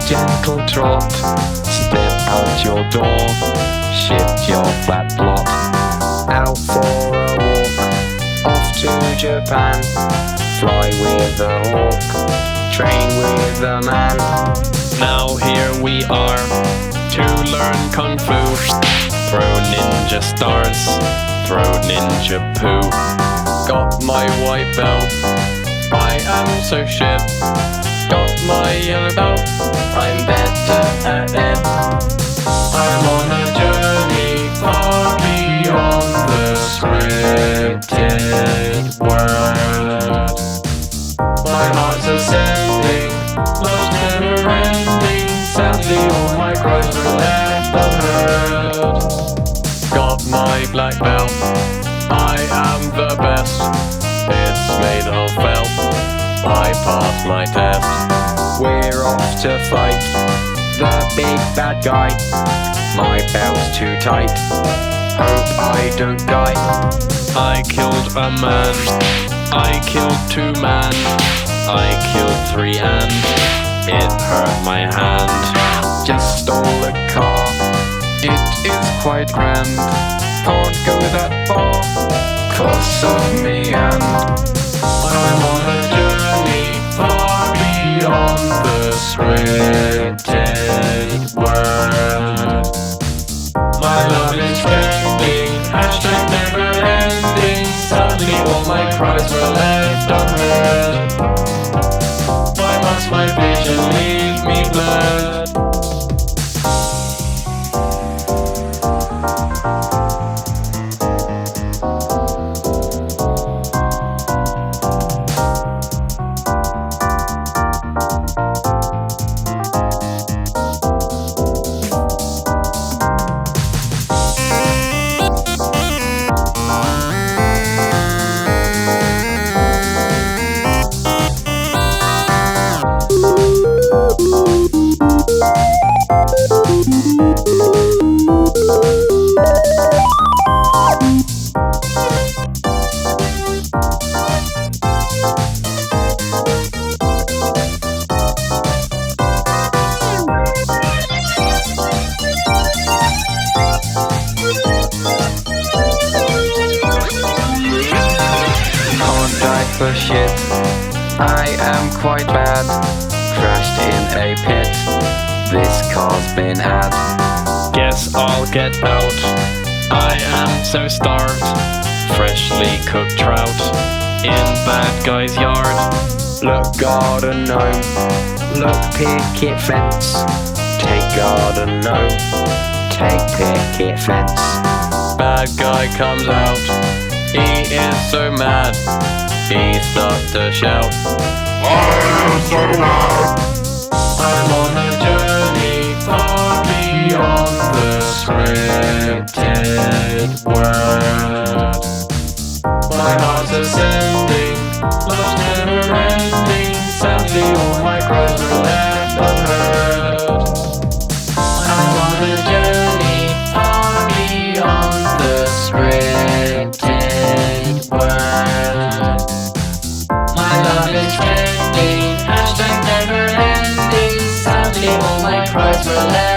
gentle trot. Step out your door, shift your flat plot. Out for a walk, off to Japan. Fly with a hawk, train with a man. Now here we are, to learn Kung Fu. Throw ninja stars, throw ninja poo. Got my white belt, I am so shit. Got my yellow belt, I'm better at it. I'm on a journey far beyond the scripted word. My heart's ascending, love's never ending. Sadly all my cries were left unheard. Got my black belt, I am the best. It's made of felt, I passed my test. We're off to fight the big bad guy. My belt's too tight, hope I don't die. I killed a man, I killed 2 man, I killed 3 and it hurt my hand. Just stole a car, it is quite grand. Can't go that far, cause of me and I'm on a journey far beyond the scripted word. My love is trending, hashtag never ending. Sadly all my cries were left unheard. Why must my vision leave me blurred? For shit, I am quite bad. Crashed in a pit, this car's been had. Guess I'll get out, I am so starved. Freshly cooked trout in bad guy's yard. Look garden gnome, look picket fence. Take garden gnome, take picket fence. Bad guy comes out, he is so mad. He starts to shout, I am so loud. I'm on a journey far beyond the scripted word. My heart's ascending, love's never ending. Sadly all my cries were left unheard. I'm on a journey far beyond the scripted word. My love is trending, hashtag never ending. Sadly all my cries were left